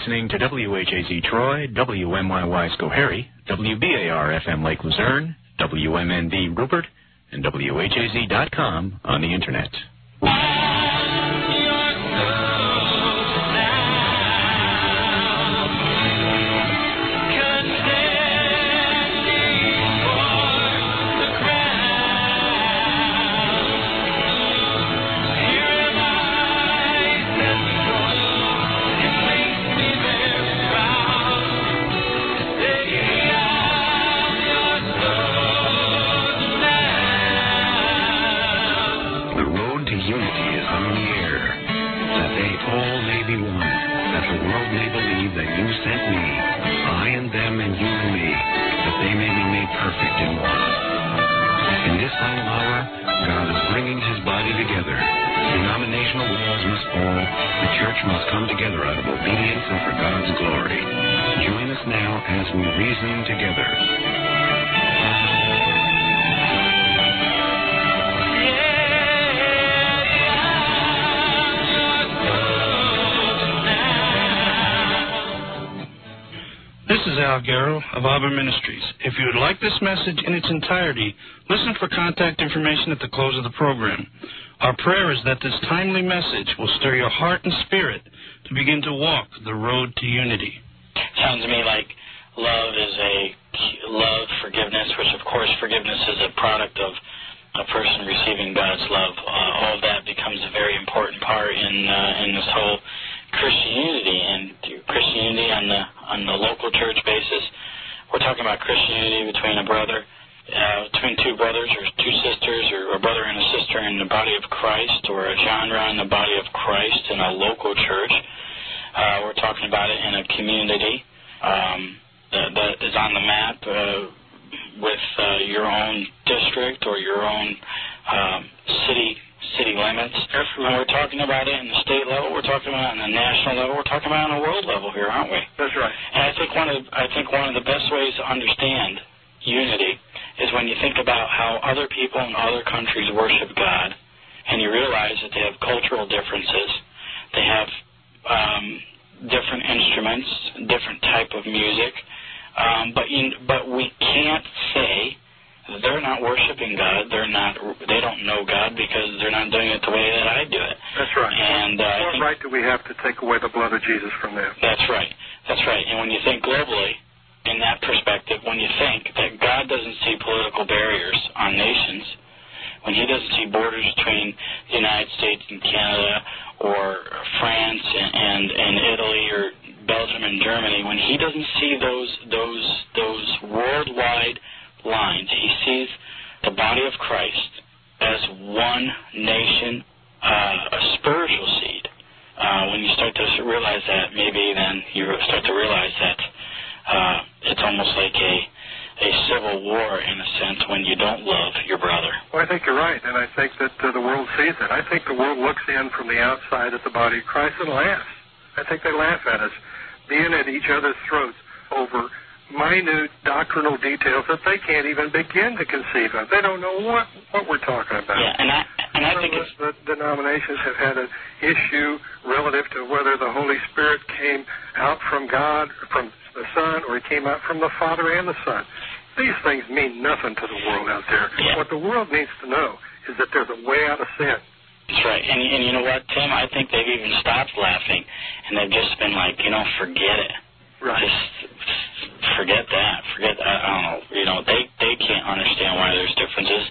listening to WHAZ Troy, WMYY Schoharie, WBAR-FM Lake Luzerne, WMNV Rupert, and WHAZ.com on the Internet. Must come together out of obedience and for God's glory. Join us now as we reason together. This is Al Garrow of Auburn Ministries. If you would like this message in its entirety, listen for contact information at the close of the program. Our prayer is that this timely message will stir your heart and spirit to begin to walk the road to unity. Sounds to me like love is forgiveness, which of course forgiveness is a product of a person receiving God's love. All of that becomes a very important part in this whole Christianity and Christianity on the local church basis. We're talking about Christianity between between two brothers or two sisters, or a brother and a sister in the body of Christ, or a genre in the body of Christ in a local church. We're talking about it in a community that is on the map with your own district or your own city limits. Absolutely. And we're talking about it in the state level. We're talking about it on the national level. We're talking about it on a world level here, aren't we? That's right. And I think one of the best ways to understand unity is when you think about how other people in other countries worship God, and you realize that they have cultural differences, they have different instruments, different type of music, but we can't say they're not worshiping God. They don't know God because they're not doing it the way that I do it. That's right. And what right do we have to take away the blood of Jesus from them? That's right. That's right. And when you think globally, in that perspective, when you think that God doesn't see political barriers on nations, when he doesn't see borders between the United States and Canada or France and Italy or Belgium and Germany, when he doesn't see those worldwide lines, he sees the body of Christ as one nation, a spiritual seed. When you start to realize that, maybe then you start to realize that it's almost like a civil war, in a sense, when you don't love your brother. Well, I think you're right, and I think that the world sees it. I think the world looks in from the outside at the body of Christ and laughs. I think they laugh at us, being at each other's throats over minute doctrinal details that they can't even begin to conceive of. They don't know what we're talking about. Yeah, and I think the denominations have had an issue relative to whether the Holy Spirit came out from God, from the Son, or he came out from the Father and the Son. These things mean nothing to the world out there. Yeah. What the world needs to know is that there's a way out of sin. That's right. And you know what, Tim? I think they've even stopped laughing, and they've just been like, forget it. Right. Just forget that. I don't know. They can't understand why there's differences.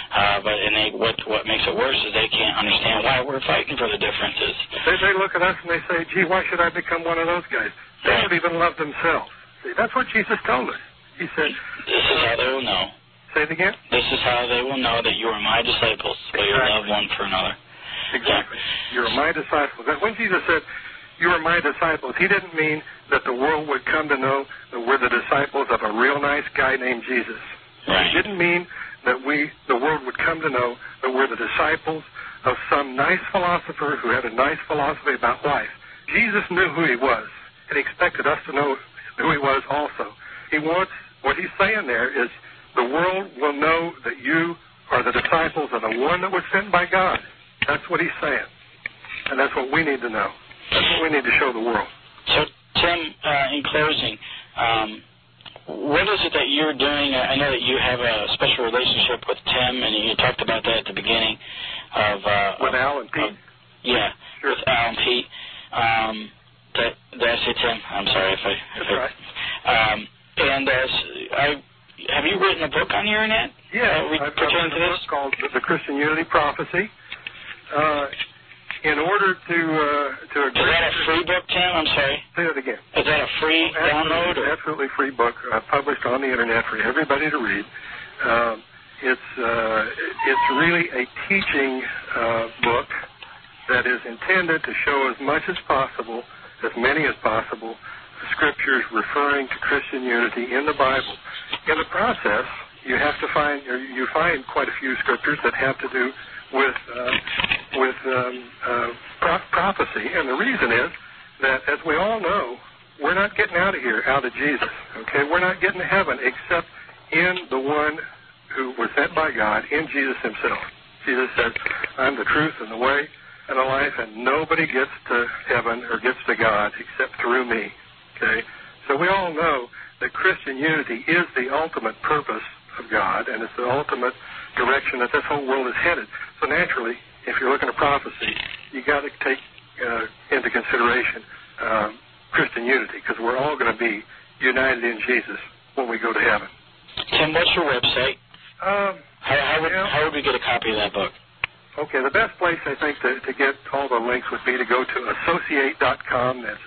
What makes it worse is they can't understand why we're fighting for the differences. They look at us and they say, gee, why should I become one of those guys? They don't even love themselves. See, that's what Jesus told us. He said, this is how they will know. Say it again? This is how they will know that you are my disciples, by your love one for another. Exactly. Yeah. You're my disciples. And when Jesus said, you are my disciples, he didn't mean that the world would come to know that we're the disciples of a real nice guy named Jesus. Right. He didn't mean that the world would come to know that we're the disciples of some nice philosopher who had a nice philosophy about life. Jesus knew who he was, and he expected us to know who he was also. What he's saying there is the world will know that you are the disciples of the one that was sent by God. That's what he's saying. And that's what we need to know. That's what we need to show the world. So, Tim, in closing, what is it that you're doing? I know that you have a special relationship with Tim, and you talked about that at the beginning of... with Al and Pete? Yeah, sure. With Al and Pete. Did I say Tim? I'm sorry if I... That's right. Have you written a book on the Internet? Yeah, I've written a book called The Christian Unity Prophecy. In order to Is that a free book, Tim? I'm sorry. Say it again. Is that a free download? Absolutely free book published on the Internet for everybody to read. It's really a teaching book that is intended to show as much as possible, as many as possible, the scriptures referring to Christian unity in the Bible. In the process, you find quite a few scriptures that have to do with prophecy, and the reason is that, as we all know, we're not getting out of here out of Jesus. Okay, we're not getting to heaven except in the one who was sent by God, in Jesus Himself. Jesus said, "I'm the truth and the way and the life, and nobody gets to heaven or gets to God except through me." Okay, so we all know that Christian unity is the ultimate purpose of God, and it's the ultimate direction that this whole world is headed. So naturally, if you're looking at prophecy, you got to take into consideration Christian unity, because we're all going to be united in Jesus when we go to heaven. Tim, what's your website? How would we get a copy of that book? Okay, the best place, I think, to get all the links would be to go to associate.com, that's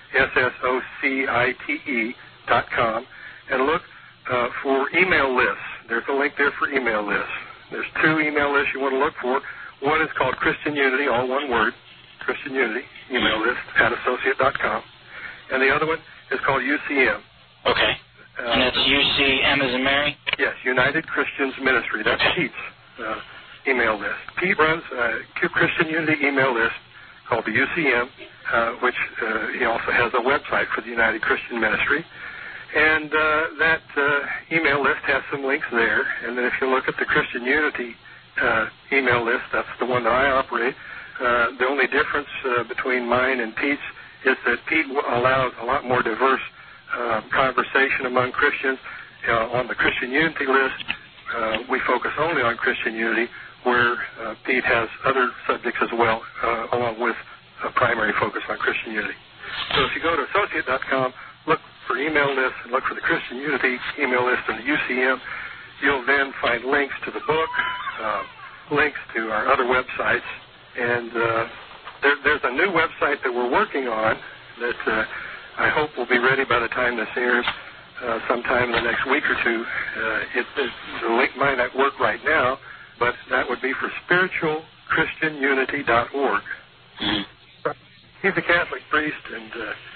ASSOCITE.com, and look for email lists. There's a link there for email lists. There's 2 email lists you want to look for. One is called Christian Unity, all one word, Christian Unity, email list at associate.com. And the other one is called UCM. Okay. And that's UCM as in Mary? Yes, United Christians Ministry. That's Pete's email list. Pete runs a Christian Unity email list called the UCM, which he also has a website for the United Christian Ministry. And that email list has some links there. And then if you look at the Christian Unity email list, that's the one that I operate. The only difference between mine and Pete's is that Pete allows a lot more diverse conversation among Christians. On the Christian Unity list, we focus only on Christian unity, where Pete has other subjects as well, along with a primary focus on Christian unity. So if you go to associate.com, look for email lists and look for the Christian Unity email list and the UCM, you'll then find links to the book, links to our other websites, and there's a new website that we're working on that I hope will be ready by the time this airs sometime in the next week or two. The link might not work right now, but that would be for spiritualchristianunity.org. He's a Catholic priest, and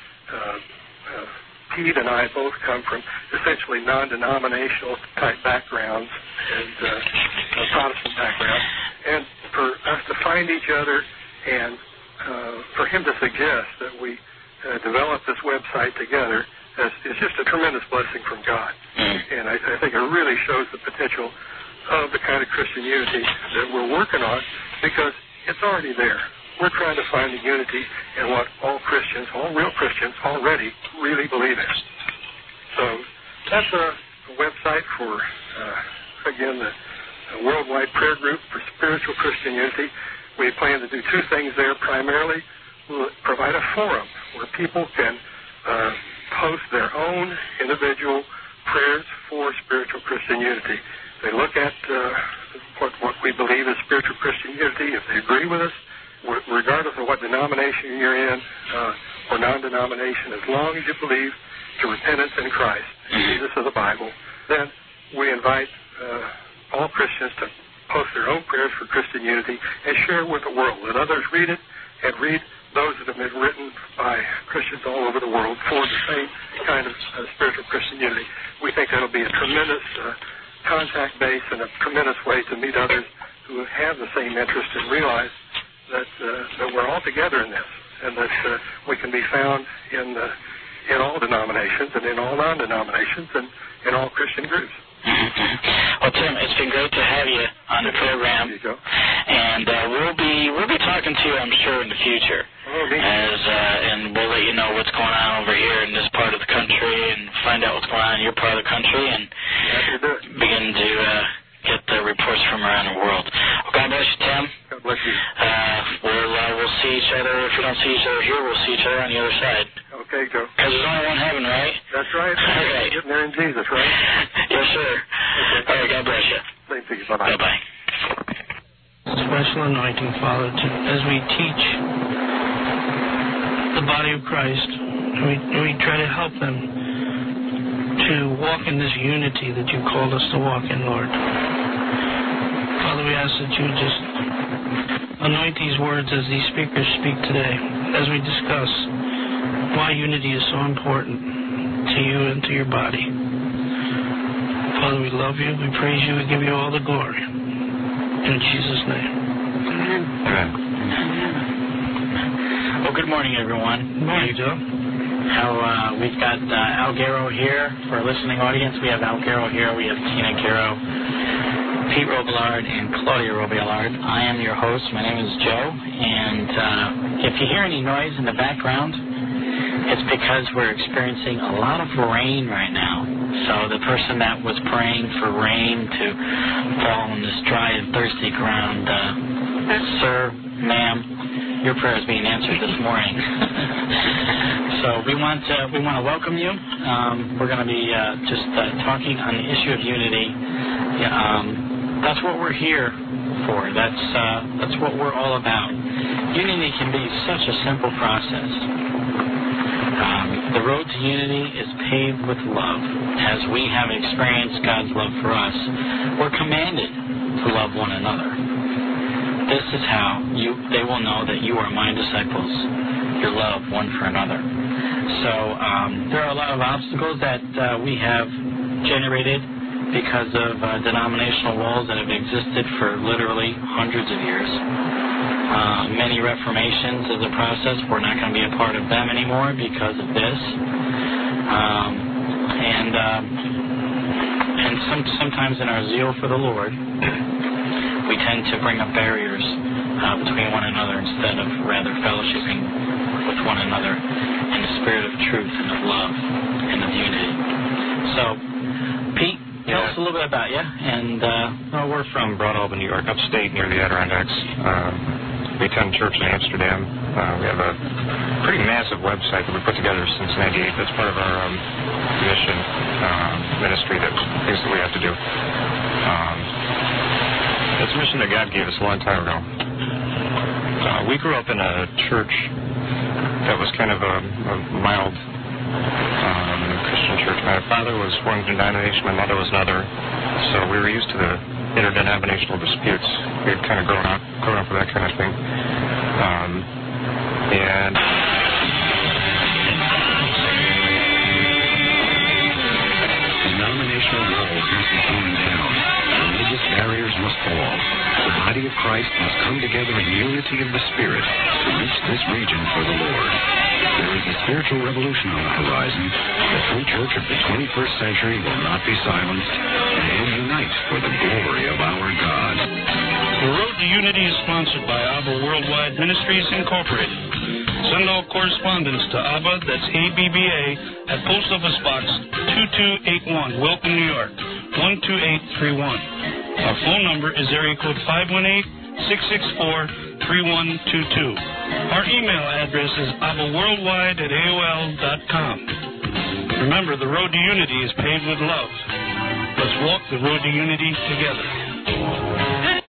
Pete and I both come from essentially non-denominational type backgrounds and Protestant backgrounds. And for us to find each other and for him to suggest that we develop this website together is just a tremendous blessing from God. And I think it really shows the potential of the kind of Christian unity that we're working on, because it's already there. We're trying to find the unity in what all Christians, all real Christians, already really believe in. So that's a website for, again, the Worldwide Prayer Group for Spiritual Christian Unity. We plan to do 2 things there. Primarily, we'll provide a forum where people can post their own individual prayers for spiritual Christian unity. They look at what we believe is spiritual Christian unity. If they agree with us, regardless of what denomination you're in or non-denomination, as long as you believe to repentance in Christ, Jesus of the Bible, then we invite all Christians to post their own prayers for Christian unity and share it with the world. Let others read it and read those that have been written by Christians all over the world for the same kind of spiritual Christian unity. We think that'll be a tremendous contact base and a tremendous way to meet others who have the same interest and realize that we're all together in this, and that we can be found in all denominations and in all non-denominations and in all Christian groups. Well, Tim, it's been great to have you on the program. There you go. And we'll be talking to you, I'm sure, in the future. Oh, and we'll let you know what's going on over here in this part of the country and find out what's going on in your part of the country and begin to get the reports from around the world. Well, God bless you, Tim. God bless you. We'll see each other. If we don't see each other here, we'll see each other on the other side. Okay, Joe. Because there's only one heaven, right? That's right. All right. Getting there in Jesus, right? Yes, sir. Okay. All right, God bless you. Same to you. Bye-bye. Bye-bye. Special anointing, Father, as we teach the body of Christ, we try to help them to walk in this unity that you called us to walk in, Lord. Father, we ask that you just anoint these words as these speakers speak today, as we discuss why unity is so important to you and to your body. Father, we love you, we praise you, we give you all the glory. In Jesus' name. Amen. Well, good morning, everyone. Good morning, Joe. We've got Al Garrow here for our listening audience. We have Al Garrow here. We have Tina Garrow, Pete Robillard, and Claudia Robillard. I am your host. My name is Joe. And if you hear any noise in the background, it's because we're experiencing a lot of rain right now. So the person that was praying for rain to fall on this dry and thirsty ground, sir, ma'am, your prayer is being answered this morning. So we want to welcome you. We're going to be just talking on the issue of unity. That's what we're here for. That's what we're all about. Unity can be such a simple process. The road to unity is paved with love. As we have experienced God's love for us, we're commanded to love one another. This is how they will know that you are my disciples, your love one for another. So there are a lot of obstacles that we have generated because of denominational walls that have existed for literally hundreds of years. Many reformations is a process. We're not going to be a part of them anymore because of this. And sometimes in our zeal for the Lord, we tend to bring up barriers between one another instead of rather fellowshipping with one another in the spirit of truth and of love and of unity. So, Pete, tell us a little bit about you. And we're from Broad Alba, New York, upstate near the Adirondacks. We attend church in Amsterdam. We have a pretty massive website that we put together since '98. That's part of our mission ministry, that things that we have to do. It's a mission that God gave us a long time ago. We grew up in a church that was kind of a mild Christian church. My father was one denomination, my mother was another, so we were used to the interdenominational disputes. We had kind of grown up with that kind of thing. And denominational walls must be torn down. Religious barriers must fall. The body of Christ must come together in unity of the Spirit to reach this region for the Lord. There is a spiritual revolution on the horizon. The true church of the 21st century will not be silenced and will unite for the glory of our God. The Road to Unity is sponsored by ABBA Worldwide Ministries, Incorporated. Send all correspondence to ABBA, that's ABBA, at Post Office Box 2281, Wilton, New York, 12831. Our phone number is area code 518-664-3122. Our email address is abbaworldwide@aol.com. Remember, the road to unity is paved with love. Let's walk the road to unity together.